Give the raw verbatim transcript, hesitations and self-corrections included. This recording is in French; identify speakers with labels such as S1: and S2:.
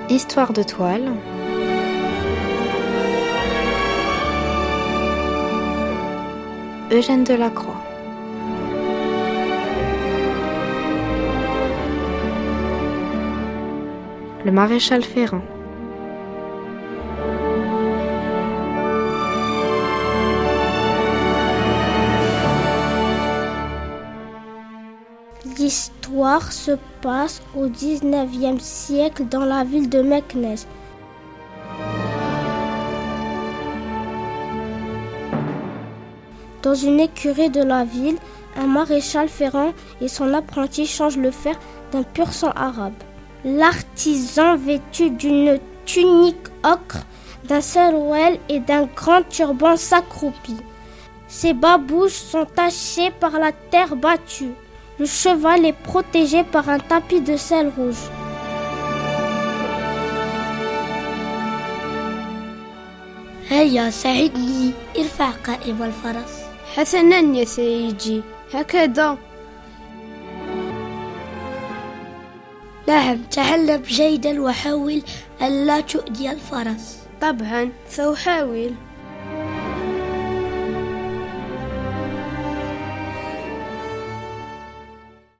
S1: Histoire de toile. Eugène Delacroix. Le maréchal Ferrand.
S2: L'histoire se passe au dix-neuvième siècle dans la ville de Meknès. Dans une écurie de la ville, un maréchal Ferrand et son apprenti changent le fer d'un pur sang arabe. L'artisan, vêtu d'une tunique ocre, d'un sarouel et d'un grand turban, s'accroupit. Ses babouches sont tachées par la terre battue. Le cheval est protégé par un tapis de sel rouge.
S3: هيا ساعدني ارفع قائم الفرس.
S4: حسناً يا سيدي، هكذا.
S3: نعم، تعلم جيدا وحاول ألا تؤذي الفرس.
S4: طبعاً سأحاول.